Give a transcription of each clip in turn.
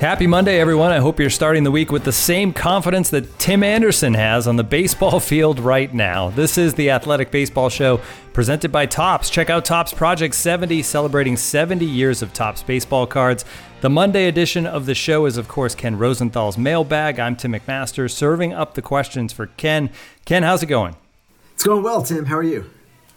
Happy Monday, everyone. I hope you're starting the week with the same confidence that Tim Anderson has on the baseball field right now. This is the Athletic Baseball Show presented by Topps. Check out Topps Project 70, celebrating 70 years of Topps baseball cards. The Monday edition of the show is, of course, Ken Rosenthal's mailbag. I'm Tim McMaster, serving up the questions for Ken. Ken, how's it going? It's going well, Tim. How are you?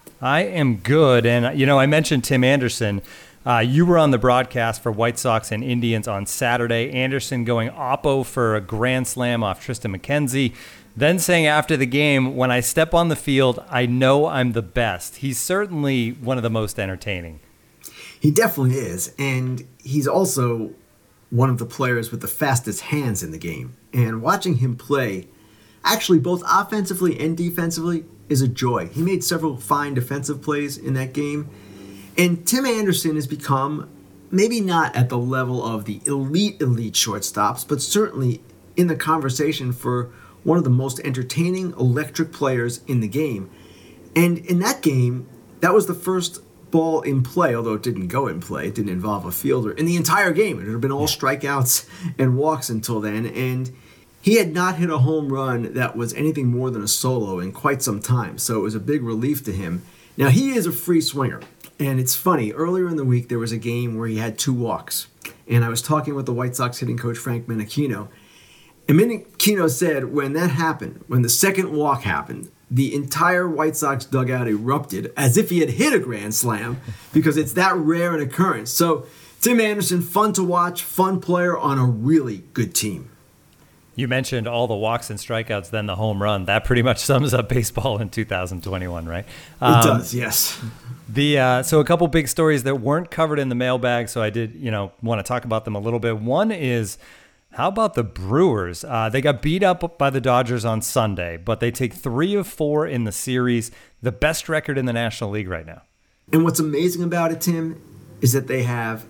I am good. And, I mentioned Tim Anderson. You were on the broadcast for White Sox and Indians on Saturday. Anderson going oppo for a grand slam off Tristan McKenzie, then saying after the game, when I step on the field, I know I'm the best. He's certainly one of the most entertaining. He definitely is, and he's also one of the players with the fastest hands in the game. And watching him play, actually both offensively and defensively, is a joy. He made several fine defensive plays in that game. And Tim Anderson has become, maybe not at the level of the elite shortstops, but certainly in the conversation for one of the most entertaining, electric players in the game. And in that game, that was the first ball in play, although it didn't go in play. It didn't involve a fielder. In the entire game, it had been all strikeouts and walks until then. And he had not hit a home run that was anything more than a solo in quite some time. So it was a big relief to him. Now, he is a free swinger. And it's funny, earlier in the week, there was a game where he had 2 walks. And I was talking with the White Sox hitting coach, Frank Menechino. And Menechino said when that happened, when the second walk happened, the entire White Sox dugout erupted as if he had hit a grand slam because it's that rare an occurrence. So Tim Anderson, fun to watch, fun player on a really good team. You mentioned all the walks and strikeouts, then the home run. That pretty much sums up baseball in 2021, right? It does, yes. So a couple big stories that weren't covered in the mailbag, so I did, want to talk about them a little bit. One is, how about the Brewers? They got beat up by the Dodgers on Sunday, but they take 3 of 4 in the series, the best record in the National League right now. And what's amazing about it, Tim, is that they have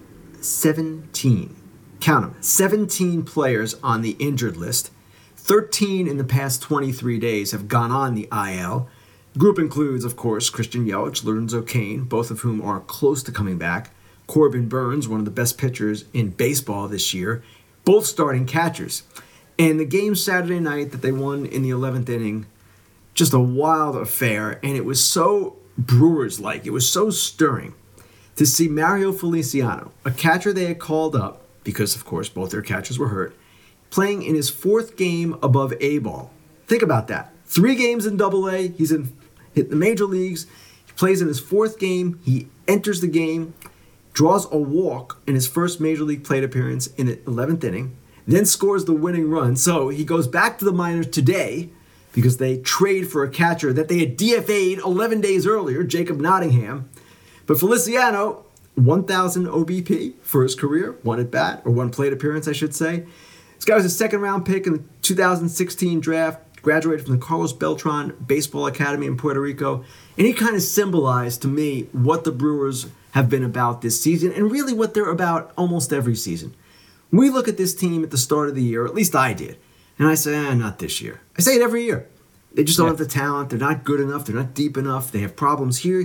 17, count them, 17 players on the injured list. 13 in the past 23 days have gone on the IL. The group includes, of course, Christian Yelich, Lorenzo Cain, both of whom are close to coming back. Corbin Burns, one of the best pitchers in baseball this year, both starting catchers. And the game Saturday night that they won in the 11th inning, just a wild affair, and it was so Brewers-like, it was so stirring to see Mario Feliciano, a catcher they had called up, because, of course, both their catchers were hurt, playing in his 4th game above A-ball. Think about that. 3 games in Double-A. He's hit the major leagues. He plays in his 4th game. He enters the game, draws a walk in his first major league plate appearance in the 11th inning, then scores the winning run. So he goes back to the minors today because they trade for a catcher that they had DFA'd 11 days earlier, Jacob Nottingham. But Feliciano, 1,000 OBP for his career, 1 at bat, or 1 plate appearance, I should say. This guy was a second-round pick in the 2016 draft, graduated from the Carlos Beltran Baseball Academy in Puerto Rico, and he kind of symbolized to me what the Brewers have been about this season, and really what they're about almost every season. We look at this team at the start of the year, or at least I did, and I say, not this year. I say it every year. They just don't have the talent, they're not good enough, they're not deep enough, they have problems here,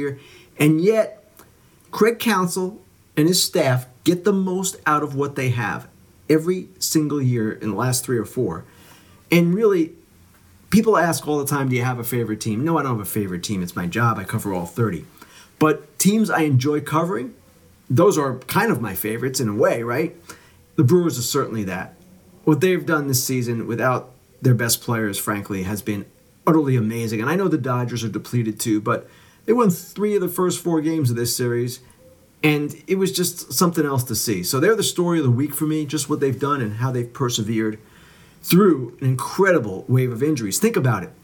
and yet Craig Counsell and his staff get the most out of what they have every single year in the last 3 or 4. And really, people ask all the time, do you have a favorite team? No, I don't have a favorite team. It's my job. I cover all 30. But teams I enjoy covering, those are kind of my favorites in a way, right? The Brewers are certainly that. What they've done this season without their best players, frankly, has been utterly amazing. And I know the Dodgers are depleted too, but they won 3 of the first 4 games of this series. And it was just something else to see. So they're the story of the week for me, just what they've done and how they've persevered through an incredible wave of injuries. Think about it.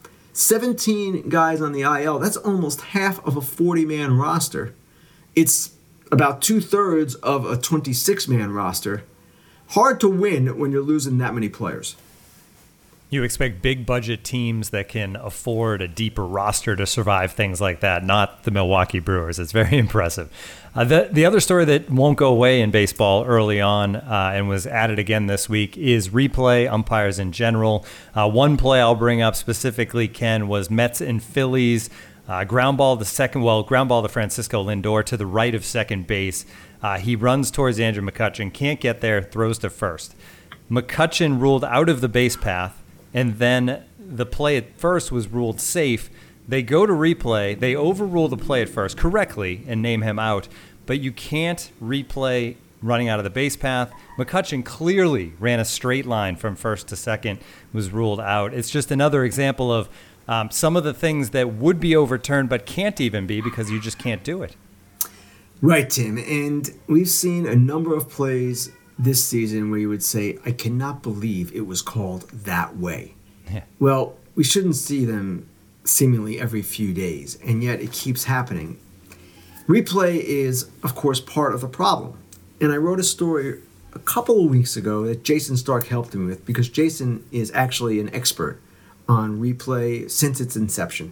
17 guys on the IL, that's almost half of a 40-man roster. It's about 2/3 of a 26-man roster. Hard to win when you're losing that many players. You expect big budget teams that can afford a deeper roster to survive things like that, not the Milwaukee Brewers. It's very impressive. The other story that won't go away in baseball early on and was added again this week is replay umpires in general. One play I'll bring up specifically, Ken, was Mets and Phillies. Ground ball to Francisco Lindor to the right of second base. He runs towards Andrew McCutchen, can't get there, throws to first. McCutchen ruled out of the base path, and then the play at first was ruled safe. They go to replay. They overrule the play at first correctly and name him out, but you can't replay running out of the base path. McCutchen clearly ran a straight line from first to second, was ruled out. It's just another example of some of the things that would be overturned but can't even be because you just can't do it. Right, Tim. And we've seen a number of plays this season where you would say, I cannot believe it was called that way. Yeah. Well, we shouldn't see them seemingly every few days, and yet it keeps happening. Replay is, of course, part of the problem. And I wrote a story a couple of weeks ago that Jason Stark helped me with because Jason is actually an expert on replay since its inception.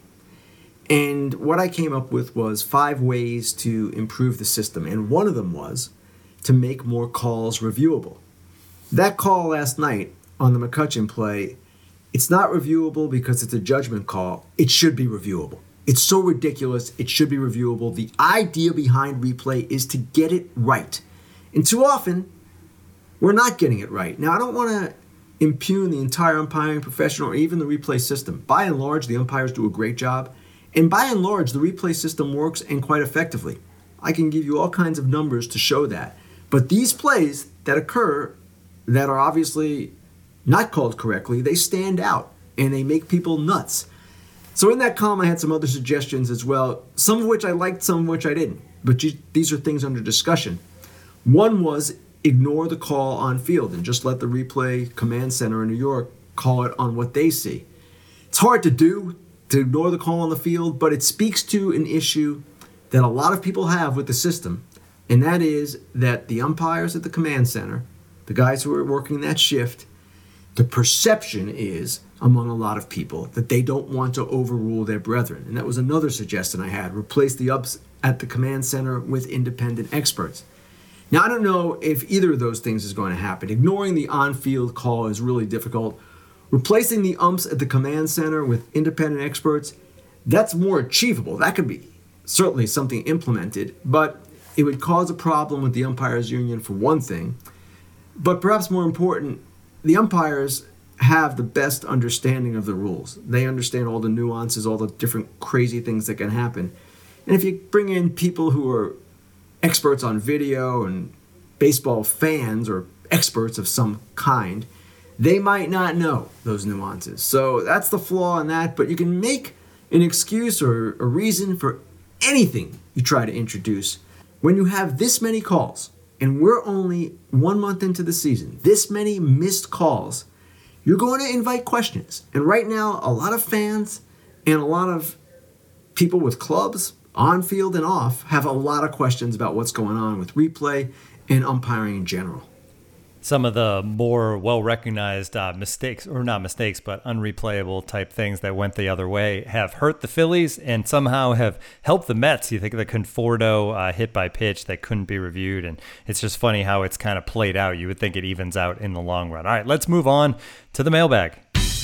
And what I came up with was 5 ways to improve the system, and one of them was to make more calls reviewable. That call last night on the McCutchen play, it's not reviewable because it's a judgment call. It should be reviewable. It's so ridiculous, it should be reviewable. The idea behind replay is to get it right. And too often, we're not getting it right. Now, I don't want to impugn the entire umpiring profession or even the replay system. By and large, the umpires do a great job. And by and large, the replay system works and quite effectively. I can give you all kinds of numbers to show that. But these plays that occur that are obviously not called correctly, they stand out and they make people nuts. So in that column, I had some other suggestions as well, some of which I liked, some of which I didn't. But these are things under discussion. One was ignore the call on field and just let the replay command center in New York call it on what they see. It's hard to do, to ignore the call on the field, but it speaks to an issue that a lot of people have with the system, and that is that the umpires at the command center, the guys who are working that shift, the perception is among a lot of people that they don't want to overrule their brethren. And that was another suggestion I had. Replace the ups at the command center with independent experts. Now, I don't know if either of those things is going to happen. Ignoring the on-field call is really difficult. Replacing the umps at the command center with independent experts, that's more achievable. That could be certainly something implemented, but it would cause a problem with the umpires union for one thing. But perhaps more important, the umpires have the best understanding of the rules. They understand all the nuances, all the different crazy things that can happen. And if you bring in people who are experts on video and baseball fans or experts of some kind, they might not know those nuances. So that's the flaw in that, but you can make an excuse or a reason for anything you try to introduce. When you have this many calls, and we're only 1 month into the season, this many missed calls, you're going to invite questions. And right now, a lot of fans and a lot of people with clubs, on field and off, have a lot of questions about what's going on with replay and umpiring in general. Some of the more well-recognized mistakes, or not mistakes, but unreplayable type things that went the other way have hurt the Phillies and somehow have helped the Mets. You think of the Conforto hit by pitch that couldn't be reviewed, and it's just funny how it's kind of played out. You would think it evens out in the long run. All right, let's move on to the mailbag.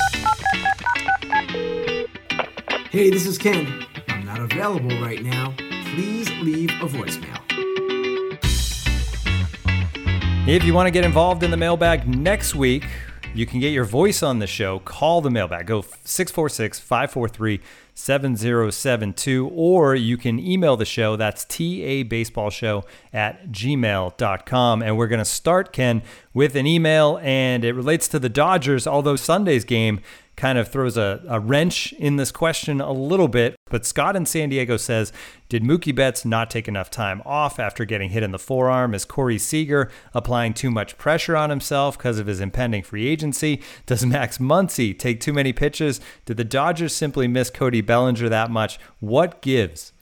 Hey, this is Ken. I'm not available right now. Please leave a voicemail. If you want to get involved in the mailbag next week, you can get your voice on the show. Call the mailbag. Go 646-543-7072, or you can email the show. That's tabaseballshow@gmail.com. And we're going to start, Ken, with an email, and it relates to the Dodgers, although Sunday's game kind of throws a wrench in this question a little bit. But Scott in San Diego says, did Mookie Betts not take enough time off after getting hit in the forearm? Is Corey Seager applying too much pressure on himself because of his impending free agency? Does Max Muncy take too many pitches? Did the Dodgers simply miss Cody Bellinger that much? What gives?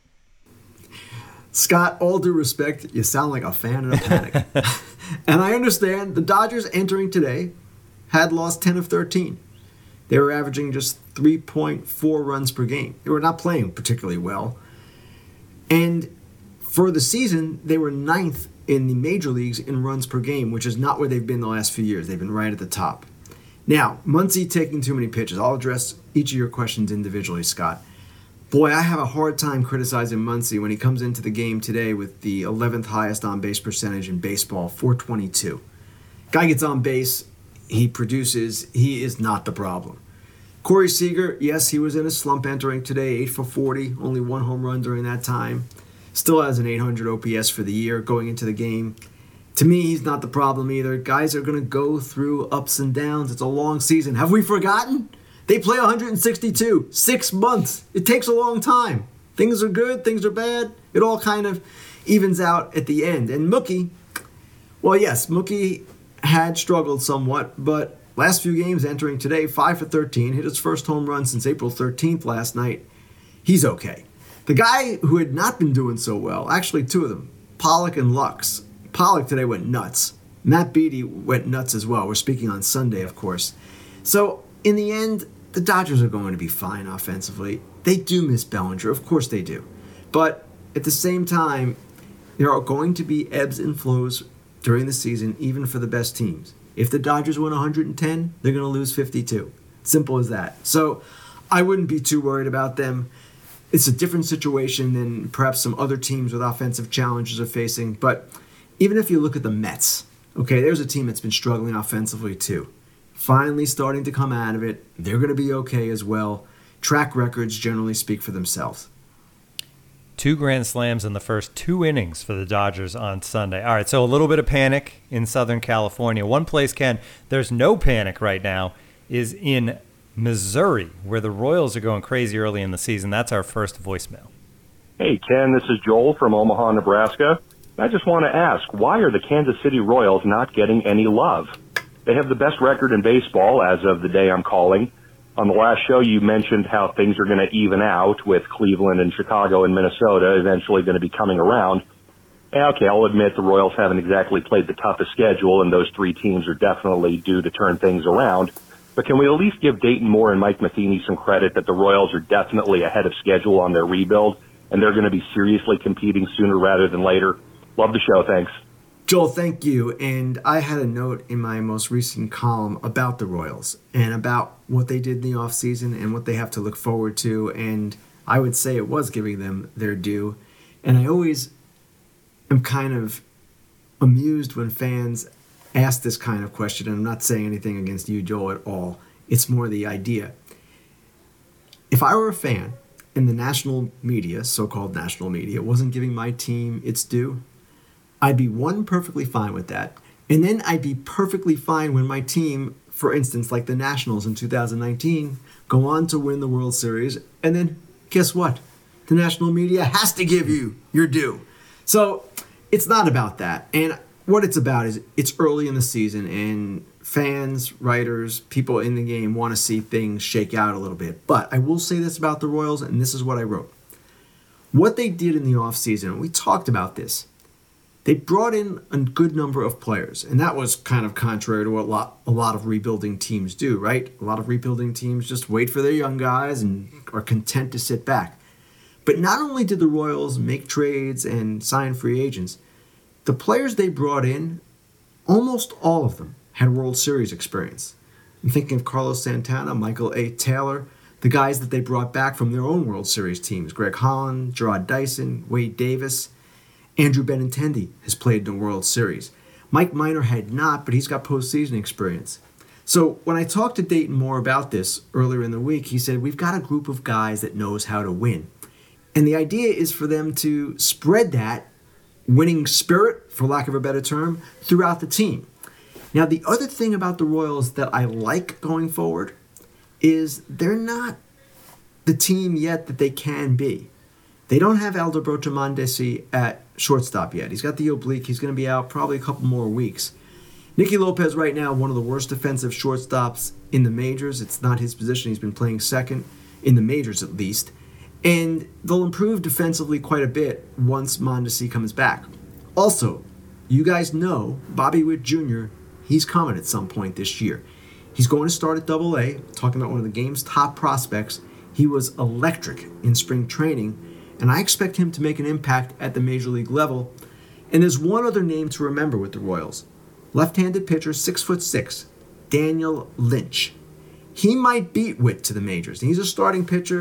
Scott, all due respect, you sound like a fan in a panic. And I understand the Dodgers entering today had lost 10 of 13. They were averaging just 3.4 runs per game. They were not playing particularly well. And for the season, they were 9th in the major leagues in runs per game, which is not where they've been the last few years. They've been right at the top. Now, Muncy taking too many pitches. I'll address each of your questions individually, Scott. Boy, I have a hard time criticizing Muncy when he comes into the game today with the 11th highest on-base percentage in baseball, 422. Guy gets on base, he produces, he is not the problem. Corey Seager, yes, he was in a slump entering today, 8 for 40, only one home run during that time. Still has an 800 OPS for the year going into the game. To me, he's not the problem either. Guys are going to go through ups and downs. It's a long season. Have we forgotten? They play 162, 6 months. It takes a long time. Things are good, things are bad. It all kind of evens out at the end. And Mookie, well, yes, Mookie had struggled somewhat, but last few games entering today, 5 for 13, hit his first home run since April 13th last night. He's okay. The guy who had not been doing so well, actually two of them, Pollock and Lux. Pollock today went nuts. Matt Beattie went nuts as well. We're speaking on Sunday, of course. So in the end, the Dodgers are going to be fine offensively. They do miss Bellinger, of course they do. But at the same time, there are going to be ebbs and flows during the season, even for the best teams. If the Dodgers win 110, they're going to lose 52. Simple as that. So I wouldn't be too worried about them. It's a different situation than perhaps some other teams with offensive challenges are facing. But even if you look at the Mets, okay, there's a team that's been struggling offensively too. Finally starting to come out of it. They're going to be okay as well. Track records generally speak for themselves. 2 grand slams in the first 2 innings for the Dodgers on Sunday. All right, so a little bit of panic in Southern California. One place, Ken, there's no panic right now, is in Missouri, where the Royals are going crazy early in the season. That's our first voicemail. Hey, Ken, this is Joel from Omaha, Nebraska. I just want to ask, why are the Kansas City Royals not getting any love? They have the best record in baseball as of the day I'm calling. On the last show, you mentioned how things are going to even out with Cleveland and Chicago and Minnesota eventually going to be coming around. Okay, I'll admit the Royals haven't exactly played the toughest schedule, and those 3 teams are definitely due to turn things around. But can we at least give Dayton Moore and Mike Matheny some credit that the Royals are definitely ahead of schedule on their rebuild, and they're going to be seriously competing sooner rather than later? Love the show. Thanks. Joel, thank you. And I had a note in my most recent column about the Royals and about what they did in the offseason and what they have to look forward to. And I would say it was giving them their due. And I always am kind of amused when fans ask this kind of question. And I'm not saying anything against you, Joel, at all. It's more the idea. If I were a fan and the national media, so-called national media, wasn't giving my team its due, I'd be perfectly fine with that. And then I'd be perfectly fine when my team, for instance, like the Nationals in 2019, go on to win the World Series. And then guess what? The national media has to give you your due. So it's not about that. And what it's about is it's early in the season and fans, writers, people in the game want to see things shake out a little bit. But I will say this about the Royals, and this is what I wrote. What they did in the offseason, we talked about this. They brought in a good number of players, and that was kind of contrary to what a lot of rebuilding teams do, right? A lot of rebuilding teams just wait for their young guys and are content to sit back. But not only did the Royals make trades and sign free agents, the players they brought in, almost all of them had World Series experience. I'm thinking of Carlos Santana, Michael A. Taylor, the guys that they brought back from their own World Series teams, Greg Holland, Gerard Dyson, Wade Davis. Andrew Benintendi has played in the World Series. Mike Minor had not, but he's got postseason experience. So when I talked to Dayton Moore about this earlier in the week, he said, we've got a group of guys that knows how to win. And the idea is for them to spread that winning spirit, for lack of a better term, throughout the team. Now, the other thing about the Royals that I like going forward is they're not the team yet that they can be. They don't have Alberto Mondesi at shortstop yet. He's got the oblique. He's going to be out probably a couple more weeks. Nicky Lopez right now, one of the worst defensive shortstops in the majors. It's not his position. He's been playing second in the majors at least. And they'll improve defensively quite a bit once Mondesi comes back. Also, you guys know Bobby Witt Jr., he's coming at some point this year. He's going to start at AA, talking about one of the game's top prospects. He was electric in spring training, and I expect him to make an impact at the major league level. And there's one other name to remember with the Royals. Left-handed pitcher, 6'6", Daniel Lynch. He might beat Witt to the majors. He's a starting pitcher.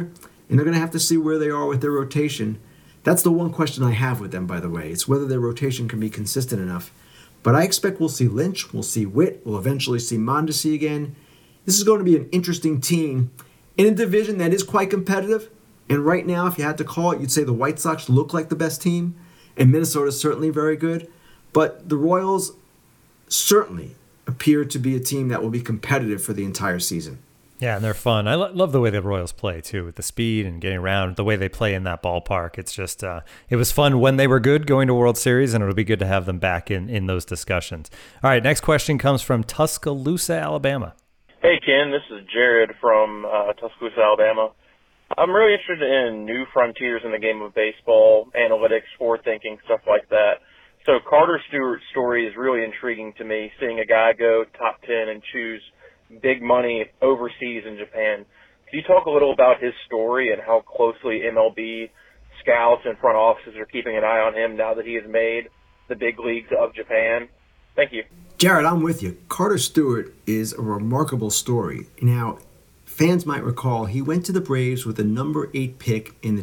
and they're going to have to see where they are with their rotation. That's the one question I have with them, by the way. It's whether their rotation can be consistent enough. But I expect we'll see Lynch, we'll see Witt, we'll eventually see Mondesi again. This is going to be an interesting team in a division that is quite competitive. And right now, if you had to call it, you'd say the White Sox look like the best team, and Minnesota's certainly very good. But the Royals certainly appear to be a team that will be competitive for the entire season. Yeah, and they're fun. I love the way the Royals play, too, with the speed and getting around, the way they play in that ballpark. It's just, it was fun when they were good going to World Series, and it'll be good to have them back in those discussions. All right, next question comes from Tuscaloosa, Alabama. Hey, Ken, this is Jared from Tuscaloosa, Alabama. I'm really interested in new frontiers in the game of baseball, analytics, forward thinking, stuff like that. So Carter Stewart's story is really intriguing to me, seeing a guy go top 10 and choose big money overseas in Japan. Can you talk a little about his story and how closely MLB scouts and front offices are keeping an eye on him now that he has made the big leagues of Japan? Thank you. Jared, I'm with you. Carter Stewart is a remarkable story. Now, fans might recall he went to the Braves with a number 8 pick in the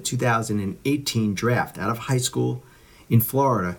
2018 draft out of high school in Florida.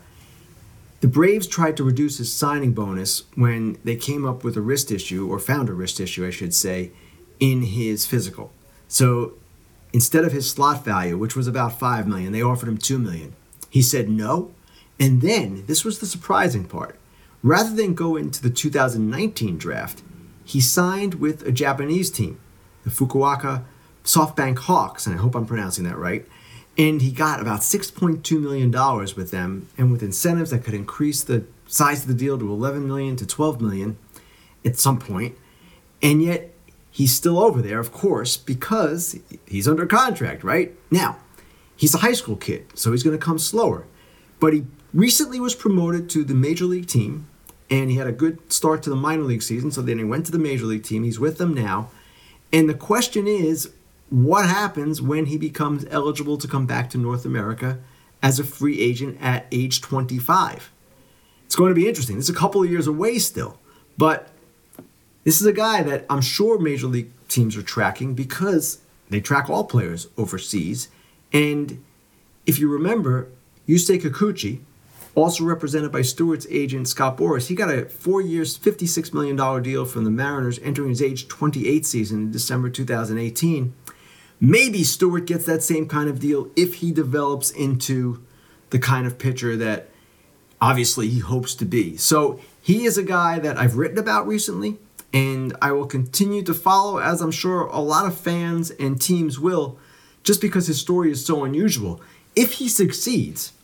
The Braves tried to reduce his signing bonus when they came up with a wrist issue, or found a wrist issue, I should say, in his physical. So instead of his slot value, which was about $5 million, they offered him $2 million. He said no. And then, this was the surprising part, rather than go into the 2019 draft, he signed with a Japanese team, the Fukuoka SoftBank Hawks, and I hope I'm pronouncing that right. And he got about $6.2 million with them, and with incentives that could increase the size of the deal to $11 million to $12 million at some point. And yet, he's still over there, of course, because he's under contract, right? Now, he's a high school kid, so he's going to come slower. But he recently was promoted to the major league team, and he had a good start to the minor league season, so then he went to the major league team. He's with them now. And the question is, what happens when he becomes eligible to come back to North America as a free agent at age 25? It's going to be interesting. It's a couple of years away still. But this is a guy that I'm sure major league teams are tracking because they track all players overseas. And if you remember, Yusei Kikuchi, also represented by Stewart's agent Scott Boras, he got a 4 years, $56 million deal from the Mariners entering his age 28 season in December 2018. Maybe Stewart gets that same kind of deal if he develops into the kind of pitcher that obviously he hopes to be. So he is a guy that I've written about recently, and I will continue to follow, as I'm sure a lot of fans and teams will, just because his story is so unusual. If he succeeds,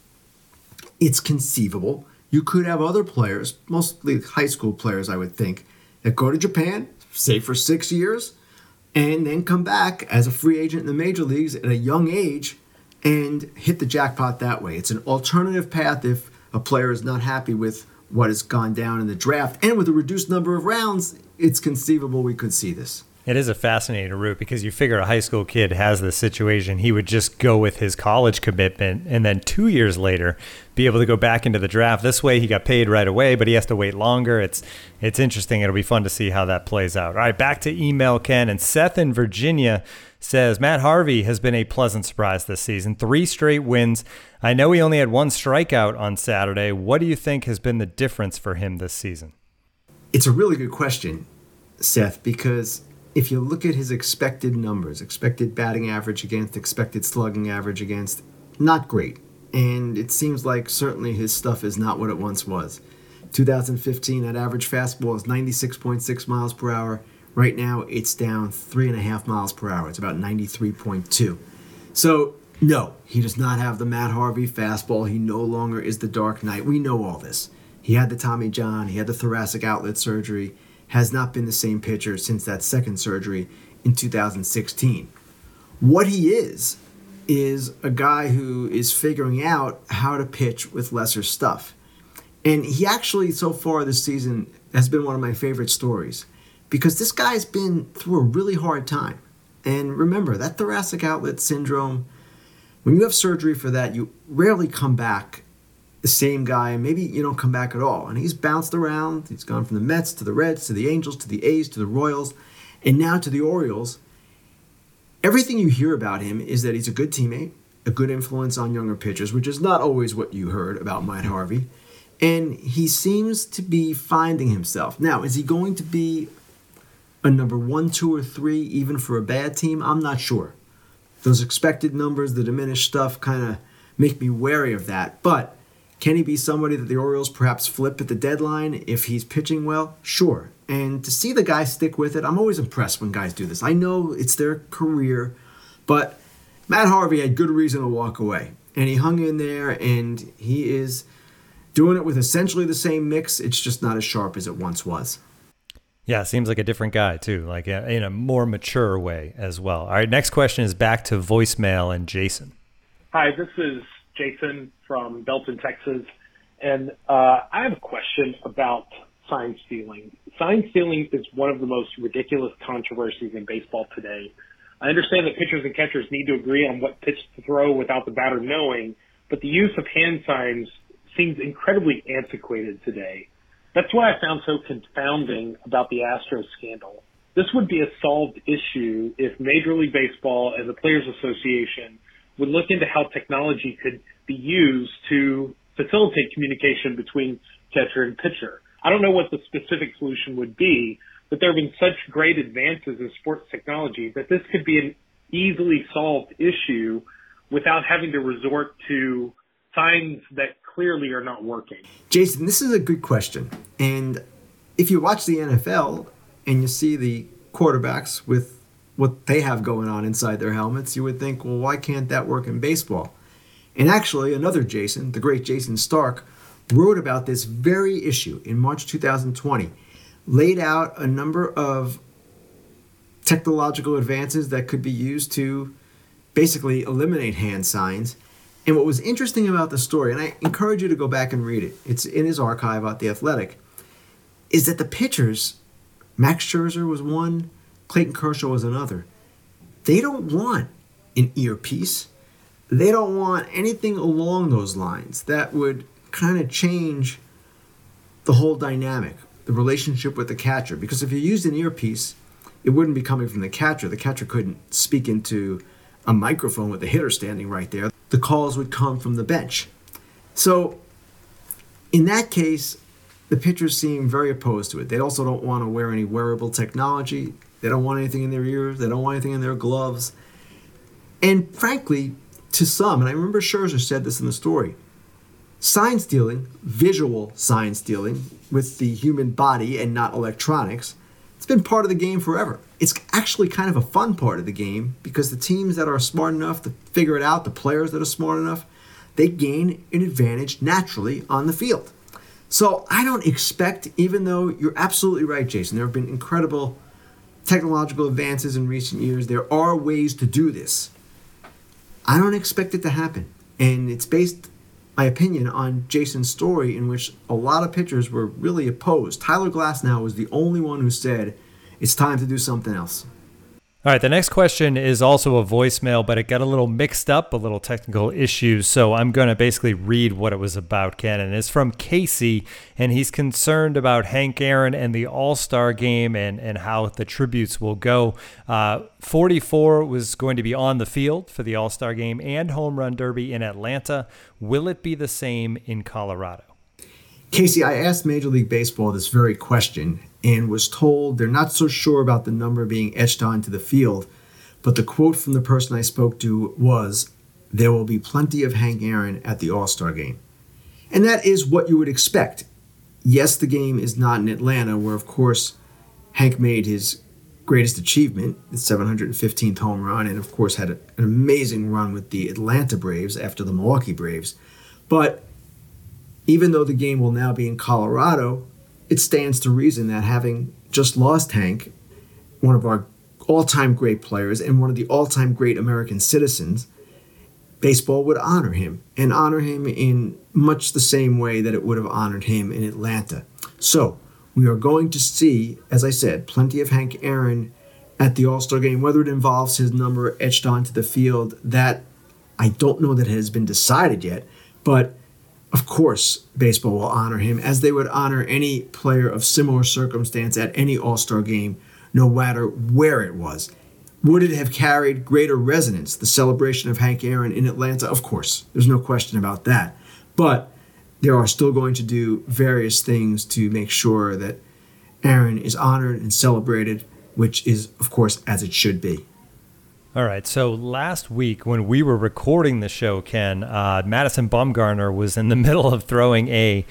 it's conceivable you could have other players, mostly high school players I would think, that go to Japan, say for 6 years, and then come back as a free agent in the major leagues at a young age and hit the jackpot that way. It's an alternative path if a player is not happy with what has gone down in the draft. And with a reduced number of rounds, it's conceivable we could see this. It is a fascinating route because you figure a high school kid has this situation. He would just go with his college commitment and then 2 years later be able to go back into the draft. This way he got paid right away, but he has to wait longer. It's interesting. It'll be fun to see how that plays out. All right, back to email, Ken. And Seth in Virginia says, Matt Harvey has been a pleasant surprise this season. 3 straight wins. I know he only had 1 strikeout on Saturday. What do you think has been the difference for him this season? It's a really good question, Seth, because if you look at his expected numbers, expected batting average against, expected slugging average against, not great. And it seems like certainly his stuff is not what it once was. 2015, that average fastball is 96.6 miles per hour. Right now, it's down 3.5 miles per hour. It's about 93.2. So, no, he does not have the Matt Harvey fastball. He no longer is the Dark Knight. We know all this. He had the Tommy John. He had the thoracic outlet surgery. Has not been the same pitcher since that second surgery in 2016. What he is a guy who is figuring out how to pitch with lesser stuff. And he actually, so far this season, has been one of my favorite stories because this guy's been through a really hard time. And remember, that thoracic outlet syndrome, when you have surgery for that, you rarely come back the same guy, and maybe you don't come back at all. And he's bounced around. He's gone from the Mets to the Reds to the Angels to the A's to the Royals and now to the Orioles. Everything you hear about him is that he's a good teammate, a good influence on younger pitchers, which is not always what you heard about Matt Harvey. And he seems to be finding himself. Now, is he going to be a number 1, 2, or 3 even for a bad team? I'm not sure. Those expected numbers, the diminished stuff kind of make me wary of that. But can he be somebody that the Orioles perhaps flip at the deadline if he's pitching well? Sure. And to see the guy stick with it, I'm always impressed when guys do this. I know it's their career, but Matt Harvey had good reason to walk away. And he hung in there, and he is doing it with essentially the same mix. It's just not as sharp as it once was. Yeah, seems like a different guy, too, like in a more mature way as well. All right, next question is back to voicemail and Jason. Hi, this is Jason from Belton, Texas. And I have a question about sign stealing. Sign stealing is one of the most ridiculous controversies in baseball today. I understand that pitchers and catchers need to agree on what pitch to throw without the batter knowing, but the use of hand signs seems incredibly antiquated today. That's what I found so confounding about the Astros scandal. This would be a solved issue if Major League Baseball and the Players Association would look into how technology could be used to facilitate communication between catcher and pitcher. I don't know what the specific solution would be, but there have been such great advances in sports technology that this could be an easily solved issue without having to resort to signs that clearly are not working. Jason, this is a good question. And if you watch the NFL and you see the quarterbacks with what they have going on inside their helmets, you would think, well, why can't that work in baseball? And actually, another Jason, the great Jason Stark, wrote about this very issue in March 2020, laid out a number of technological advances that could be used to basically eliminate hand signs. And what was interesting about the story, and I encourage you to go back and read it, it's in his archive at The Athletic, is that the pitchers, Max Scherzer was one, Clayton Kershaw was another, they don't want an earpiece. They don't want anything along those lines that would kind of change the whole dynamic, the relationship with the catcher. Because if you used an earpiece, it wouldn't be coming from the catcher. The catcher couldn't speak into a microphone with the hitter standing right there. The calls would come from the bench. So in that case, the pitchers seem very opposed to it. They also don't want to wear any wearable technology. They don't want anything in their ears. They don't want anything in their gloves. And frankly, to some, and I remember Scherzer said this in the story, sign stealing, visual sign stealing with the human body and not electronics, it's been part of the game forever. It's actually kind of a fun part of the game because the teams that are smart enough to figure it out, the players that are smart enough, they gain an advantage naturally on the field. So I don't expect, even though you're absolutely right, Jason, there have been incredible technological advances in recent years. There are ways to do this. I don't expect it to happen. And it's based, my opinion, on Jason's story in which a lot of pitchers were really opposed. Tyler Glasnow was the only one who said, it's time to do something else. All right, the next question is also a voicemail, but it got a little mixed up, a little technical issues. So I'm going to basically read what it was about, Ken. And it's from Casey, and he's concerned about Hank Aaron and the All-Star game and how the tributes will go. 44 was going to be on the field for the All-Star game and Home Run Derby in Atlanta. Will it be the same in Colorado? Casey, I asked Major League Baseball this very question and was told they're not so sure about the number being etched onto the field, but the quote from the person I spoke to was, there will be plenty of Hank Aaron at the All-Star game. And that is what you would expect. Yes, the game is not in Atlanta, where, of course, Hank made his greatest achievement, the 715th home run, and, of course, had an amazing run with the Atlanta Braves after the Milwaukee Braves. But even though the game will now be in Colorado, it stands to reason that having just lost Hank, one of our all-time great players and one of the all-time great American citizens, baseball would honor him and honor him in much the same way that it would have honored him in Atlanta. So we are going to see, as I said, plenty of Hank Aaron at the All-Star game. Whether it involves his number etched onto the field, that I don't know that it has been decided yet, but of course, baseball will honor him as they would honor any player of similar circumstance at any All-Star game, no matter where it was. Would it have carried greater resonance, the celebration of Hank Aaron in Atlanta? Of course, there's no question about that. But they are still going to do various things to make sure that Aaron is honored and celebrated, which is, of course, as it should be. All right, so last week when we were recording the show, Ken, Madison Bumgarner was in the middle of throwing a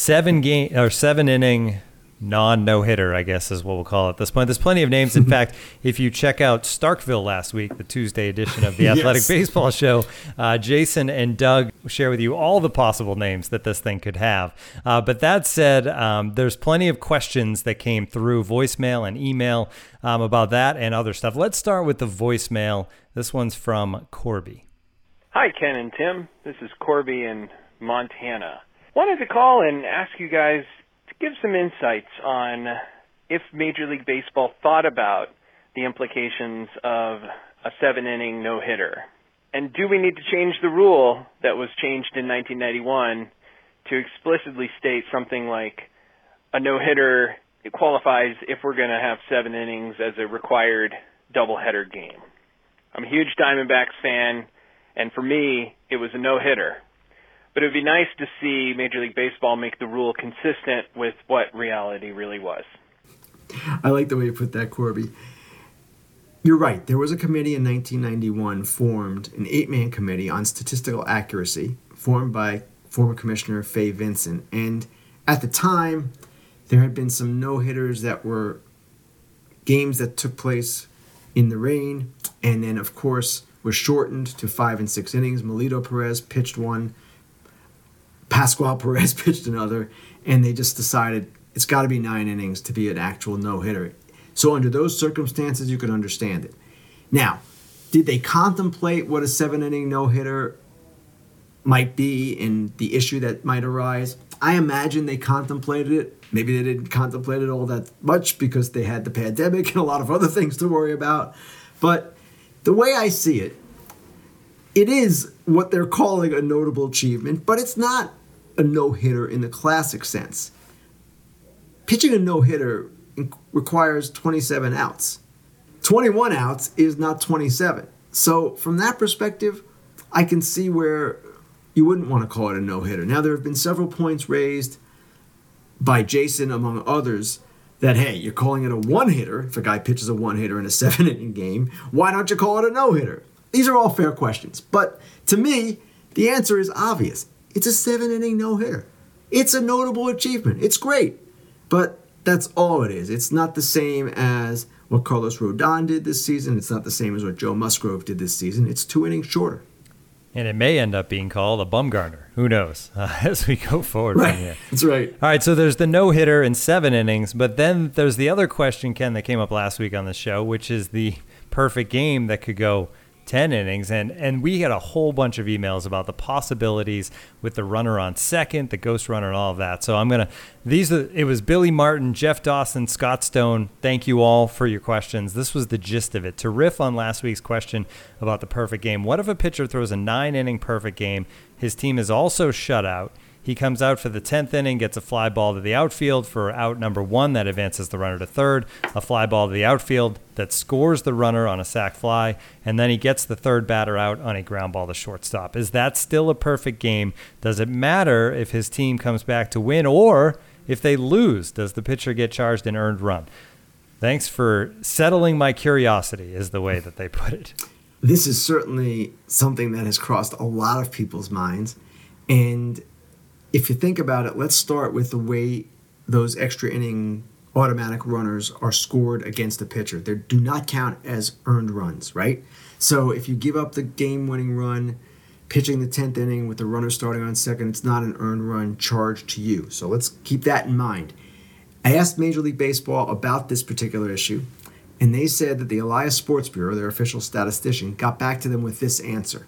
7-inning no-hitter, I guess is what we'll call it at this point. There's plenty of names. In fact, if you check out Starkville last week, the Tuesday edition of the Athletic Baseball Show, Jason and Doug share with you all the possible names that this thing could have. But that said, there's plenty of questions that came through voicemail and email about that and other stuff. Let's start with the voicemail. This one's from Corby. Hi, Ken and Tim. This is Corby in Montana. Wanted to call and ask you guys give some insights on if Major League Baseball thought about the implications of a 7-inning no-hitter. And do we need to change the rule that was changed in 1991 to explicitly state something like a no-hitter qualifies if we're going to have 7 innings as a required doubleheader game? I'm a huge Diamondbacks fan, and for me, it was a no-hitter. But it would be nice to see Major League Baseball make the rule consistent with what reality really was. I like the way you put that, Corby. You're right. There was a committee in 1991 formed, an 8-man committee on statistical accuracy, formed by former Commissioner Fay Vincent. And at the time, there had been some no-hitters that were games that took place in the rain, and then, of course, were shortened to 5 and 6 innings. Melito Perez pitched one. Pascual Perez pitched another, and they just decided it's got to be 9 innings to be an actual no-hitter. So under those circumstances, you could understand it. Now, did they contemplate what a 7-inning no-hitter might be and the issue that might arise? I imagine they contemplated it. Maybe they didn't contemplate it all that much because they had the pandemic and a lot of other things to worry about. But the way I see it, it is what they're calling a notable achievement, but it's not a no-hitter in the classic sense. Pitching a no-hitter requires 27 outs. 21 outs is not 27. So from that perspective, I can see where you wouldn't want to call it a no-hitter. Now, there have been several points raised by Jason, among others, that, hey, you're calling it a one-hitter. If a guy pitches a one-hitter in a 7-inning game, why don't you call it a no-hitter? These are all fair questions. But to me, the answer is obvious. It's a 7-inning no-hitter. It's a notable achievement. It's great. But that's all it is. It's not the same as what Carlos Rodon did this season. It's not the same as what Joe Musgrove did this season. It's 2 innings shorter. And it may end up being called a Bumgarner. Who knows? As we go forward from here. That's right. All right, so there's the no-hitter in 7 innings, but then there's the other question, Ken, that came up last week on the show, which is the perfect game that could go 10 innings, and we had a whole bunch of emails about the possibilities with the runner on second, the ghost runner, and all of that. So it was Billy Martin, Jeff Dawson, Scott Stone. Thank you all for your questions. This was the gist of it. To riff on last week's question about the perfect game, what if a pitcher throws a 9-inning perfect game? His team is also shut out. He comes out for the 10th inning, gets a fly ball to the outfield for out number 1 that advances the runner to third, a fly ball to the outfield that scores the runner on a sac fly, and then he gets the third batter out on a ground ball to shortstop. Is that still a perfect game? Does it matter if his team comes back to win, or if they lose, does the pitcher get charged an earned run? Thanks for settling my curiosity, is the way that they put it. This is certainly something that has crossed a lot of people's minds, and if you think about it, let's start with the way those extra inning automatic runners are scored against a pitcher. They do not count as earned runs, right? So if you give up the game-winning run, pitching the 10th inning with the runner starting on second, it's not an earned run charged to you. So let's keep that in mind. I asked Major League Baseball about this particular issue, and they said that the Elias Sports Bureau, their official statistician, got back to them with this answer.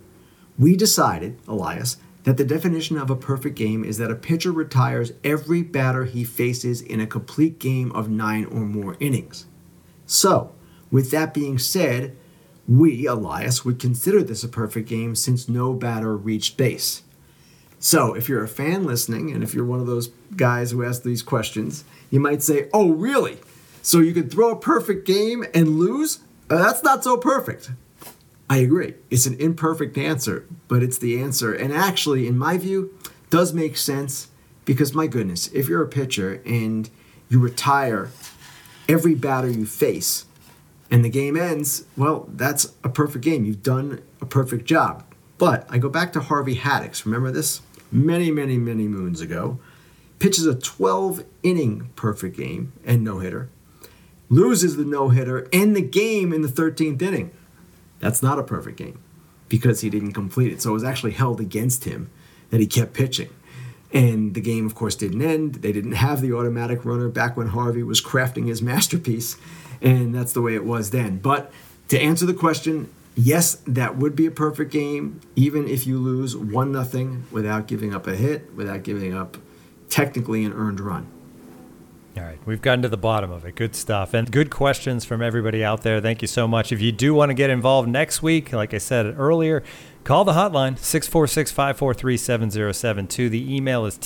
We decided, Elias, that the definition of a perfect game is that a pitcher retires every batter he faces in a complete game of 9 or more innings. So, with that being said, we, Elias, would consider this a perfect game since no batter reached base. So, if you're a fan listening, and if you're one of those guys who ask these questions, you might say, oh, really? So you could throw a perfect game and lose? That's not so perfect. I agree. It's an imperfect answer, but it's the answer. And actually, in my view, does make sense because, my goodness, if you're a pitcher and you retire every batter you face and the game ends, well, that's a perfect game. You've done a perfect job. But I go back to Harvey Haddix. Remember this? Many, many, many moons ago. Pitches a 12-inning perfect game and no-hitter. Loses the no-hitter and the game in the 13th inning. That's not a perfect game because he didn't complete it. So it was actually held against him that he kept pitching. And the game, of course, didn't end. They didn't have the automatic runner back when Harvey was crafting his masterpiece. And that's the way it was then. But to answer the question, yes, that would be a perfect game, even if you lose 1-0 without giving up a hit, without giving up technically an earned run. All right, we've gotten to the bottom of it. Good stuff. And good questions from everybody out there. Thank you so much. If you do want to get involved next week, like I said earlier, call the hotline, 646-543-7072. The email is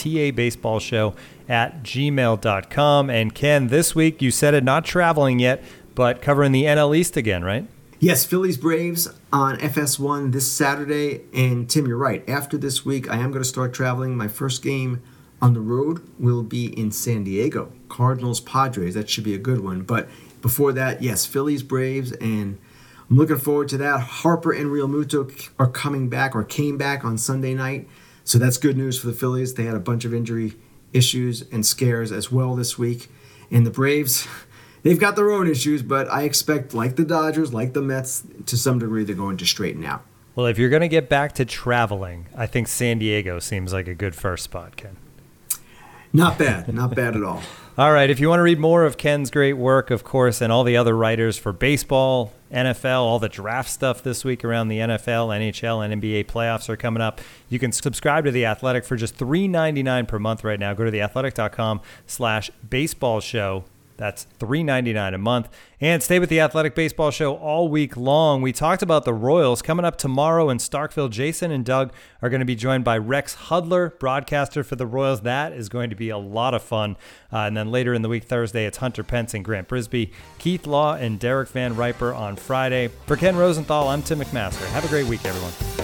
tabaseballshow@gmail.com. And Ken, this week you said it, not traveling yet, but covering the NL East again, right? Yes, Phillies Braves on FS1 this Saturday. And Tim, you're right. After this week, I am going to start traveling. My first game on the road will be in San Diego. Cardinals Padres. That should be a good one. But before that, yes, Phillies Braves, and I'm looking forward to that. Harper and Real Muto are coming back or came back on Sunday night. So that's good news for the Phillies. They had a bunch of injury issues and scares as well this week. And the Braves, they've got their own issues, but I expect, like the Dodgers, like the Mets, to some degree they're going to straighten out. Well, if you're going to get back to traveling, I think San Diego seems like a good first spot, Ken. Not bad. Not bad at all. All right. If you want to read more of Ken's great work, of course, and all the other writers for baseball, NFL, all the draft stuff this week around the NFL, NHL, and NBA playoffs are coming up, you can subscribe to The Athletic for just $3.99 per month right now. Go to theathletic.com/baseballshow. That's $3.99 a month. And stay with the Athletic Baseball Show all week long. We talked about the Royals coming up tomorrow in Starkville. Jason and Doug are going to be joined by Rex Hudler, broadcaster for the Royals. That is going to be a lot of fun. And then later in the week, Thursday, it's Hunter Pence and Grant Brisbee, Keith Law and Derek Van Riper on Friday. For Ken Rosenthal, I'm Tim McMaster. Have a great week, everyone.